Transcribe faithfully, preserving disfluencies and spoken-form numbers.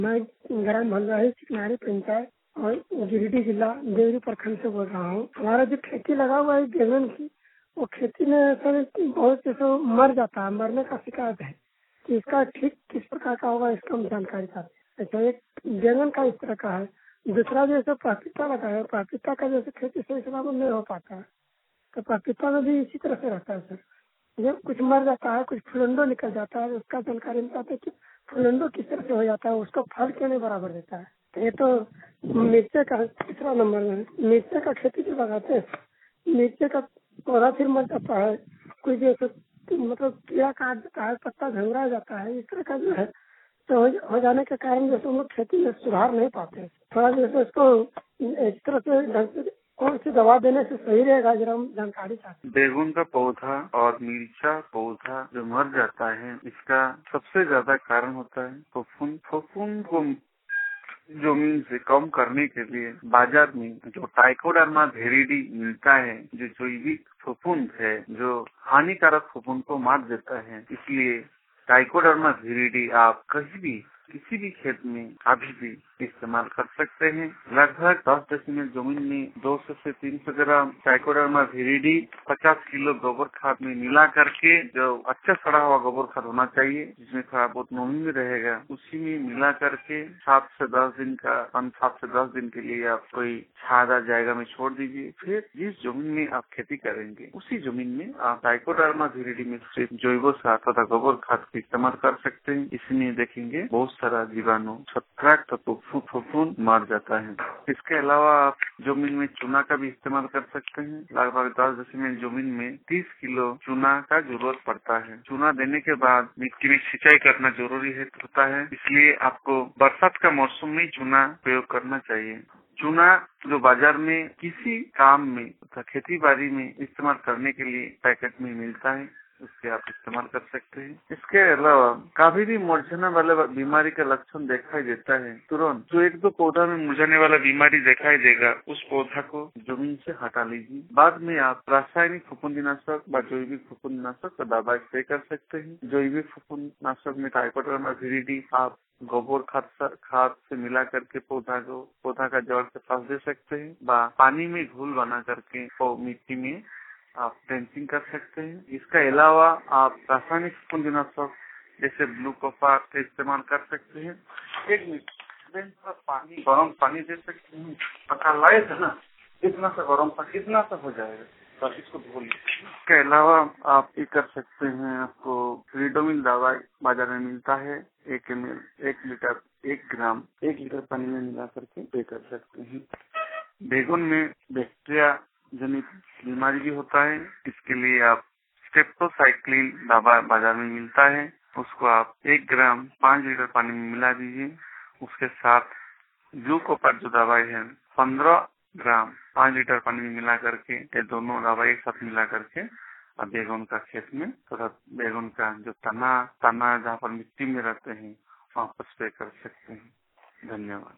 मैं ग्राम भंडारी चिकनारी पंचायत और गिरिडीह जिला देवरी प्रखंड से बोल रहा हूँ। हमारा जो खेती लगा हुआ है बैंगन की, वो खेती में सर बहुत जैसे मर जाता है, मरने का शिकायत है कि इसका ठीक किस प्रकार का होगा, इसका हम जानकारी चाहते हैं। अच्छा, एक बैंगन का इस तरह का है, दूसरा जैसे पपीता लगा है, पपीता का जैसे खेती सही समय नहीं हो पाता है, तो पपीता में भी इसी तरह से रहता है सर। ये कुछ मर जाता है, कुछ फुलंडो निकल जाता है, उसका जानकारी चाहते हैं कि फुलंडो किस तरह से हो जाता है, उसका फल क्यों नहीं बराबर देता है। तो ये तो मिर्चे का तीसरा नंबर है। मिर्चे का खेती जो लगाते हैं, मिर्चे का पौधा फिर मर जाता है, कोई जैसे मतलब कीड़ा काट देता है, पत्ता झंगरा जाता है, इस तरह का जो है तो हो हो जाने के कारण जैसे हम लोग खेती में सुधार नहीं पाते। थोड़ा जैसे इसको इस तरह से ढंग से कौन सी दवा देने से सही रहेगा, जरा हम जानकारी चाहते हैं। बैगन का पौधा और मिर्चा पौधा जो मर जाता है, इसका सबसे ज्यादा कारण होता है फफूंद। फफूंद को जमीन से कम करने के लिए बाजार में जो ट्राइकोडर्मा विरिडी मिलता है, जो जैविक फफूंद है, जो हानिकारक फफूंद को मार देता है। इसलिए ट्राइकोडर्मा विरिडी आप कहीं भी किसी भी खेत में अभी भी इस्तेमाल कर सकते हैं। लगभग दस डेसिमल जमीन में दो सौ से तीन सौ ग्राम ट्राइकोडर्मा विरिडी पचास किलो गोबर खाद में मिला करके, जो अच्छा सड़ा हुआ गोबर खाद होना चाहिए, जिसमें थोड़ा बहुत नमी भी रहेगा, उसी में मिला करके सात से दस दिन का सात से दस दिन के लिए आप कोई छायादार जायगा में छोड़ दीजिए। फिर जिस जमीन में आप खेती करेंगे, उसी जमीन में आप ट्राइकोडर्मा विरिडी में सिर्फ जैव खाद तथा गोबर खाद का इस्तेमाल कर सकते हैं। इसमें देखेंगे बहुत सारा जीवाणु छत्राक तत्व फफूंद मर जाता है। इसके अलावा आप जमीन में चूना का भी इस्तेमाल कर सकते हैं। लगभग दस डेसिमल जमीन में तीस किलो चूना का जरूरत पड़ता है। चूना देने के बाद मिट्टी में सिंचाई करना जरूरी है होता है, इसलिए आपको बरसात का मौसम में चूना प्रयोग करना चाहिए। चूना जो बाजार में किसी काम में तथा खेती बाड़ी में इस्तेमाल करने के लिए पैकेट में मिलता है, उससे आप इस्तेमाल कर सकते हैं। इसके अलावा कभी भी मुरझाने वाले बीमारी का लक्षण दिखाई देता है, तुरंत जो एक दो पौधा में मुरझाने वाला बीमारी दिखाई देगा, उस पौधा को जमीन से हटा लीजिए। बाद में आप रासायनिक फफूंदनाशक व जैविक फफूंदनाशक का दवा स्प्रे कर सकते हैं। जैविक फफूंदनाशक में ट्राइकोडर्मा विरिडी आप गोबर खाद खाद से मिला करके पौधा को पौधा का जड़ से फंस दे सकते हैं, व पानी में घोल बना करके और मिट्टी में आप ड्रेंचिंग कर सकते हैं। इसके अलावा आप रासायनिक फफूंदनाशक जैसे ब्लू कॉपर का इस्तेमाल कर सकते हैं। एक मिनट पानी गर्म पानी दे सकते हैं, पता लाए थे ना, इतना सा गर्म पानी इतना सा हो जाएगा, तो इसको धो लीजिए। इसके अलावा आप ये कर सकते हैं, आपको फ्रीडोमिल दवा बाजार में मिलता है, एक एम एल एक लीटर एक ग्राम एक लीटर पानी में मिला करके पे कर सकते हैं। बैगन में बैक्टीरिया जनित बीमारी भी होता है, इसके लिए आप स्टेप्टोसाइक्लिन दवा बाजार में मिलता है, उसको आप एक ग्राम पाँच लीटर पानी में मिला दीजिए। उसके साथ ब्लू कॉपर जो दवाई है पंद्रह ग्राम पाँच लीटर पानी में मिला करके, ये दोनों दवाई एक साथ मिला करके अब बैगन का खेत में तथा बैगन का जो तना तना जहाँ पर मिट्टी में रहते हैं वहाँ पर स्प्रे कर सकते हैं। धन्यवाद।